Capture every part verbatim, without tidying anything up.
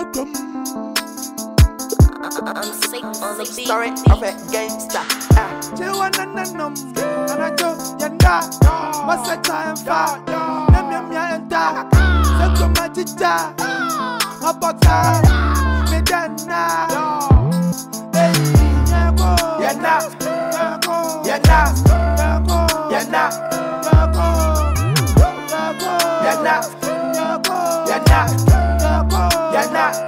I'm sick on the beat. Story of a gangster. Chewananam, Anajo, Yanda, Masata and Fa, Namia and Da, Sako Majita, Apaka, Medana, Yana, Yana, Yana, Yana, Yana, Yana,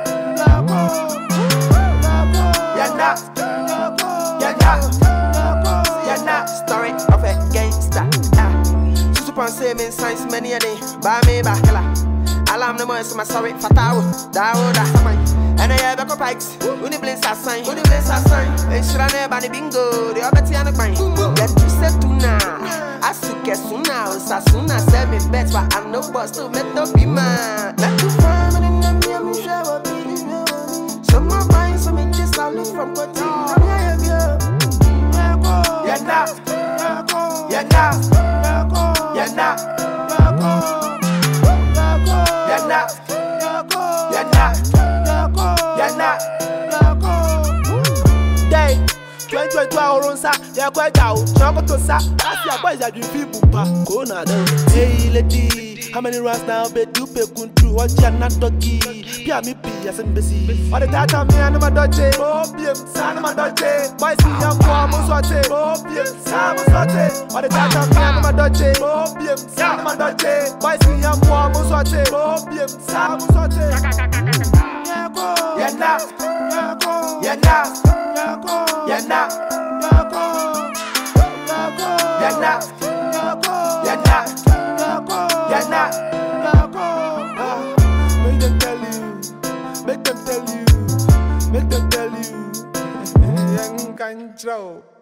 story of a gangster. Susu pan say me science many a day. Ba me ba kala. Alarm no more so my sorry fatawo. Dawo da samai. And I have a pikes. Uni blins a sign. Uni blins a sign. And shira ne ba ni bingo. The obeti an a grind. Get to set to now. Asuke suna. Sasuna say me bet but I no boss to met no be man. Not too far and in the me me share be. So my mind so me just I look from Kochi. Yana, Yana, Yana, Yana, Yana, Yana. Day, twenty twenty oronsa, ya kwa jao, choko tosa, asi ya boys ya jufi bumpa, kona do. Hey lady, how many rounds now? Be do pe kuntu, watch ya na toki. Pia mi pi asembesi. All the data me anu ma doje, oh biem, sa anu ma doje. Boys mi yan kwa mo sote, oh biem, sa mo sote. All the data me anu ma doje, oh biem, sa anu ma doje. Boys mi yan kwa mo sote, oh biem, sa mo sote. Yana, Yana, Yana, Yana, Yana, Yana, Yana. Make them tell you, make them tell you, make them tell you. Young control.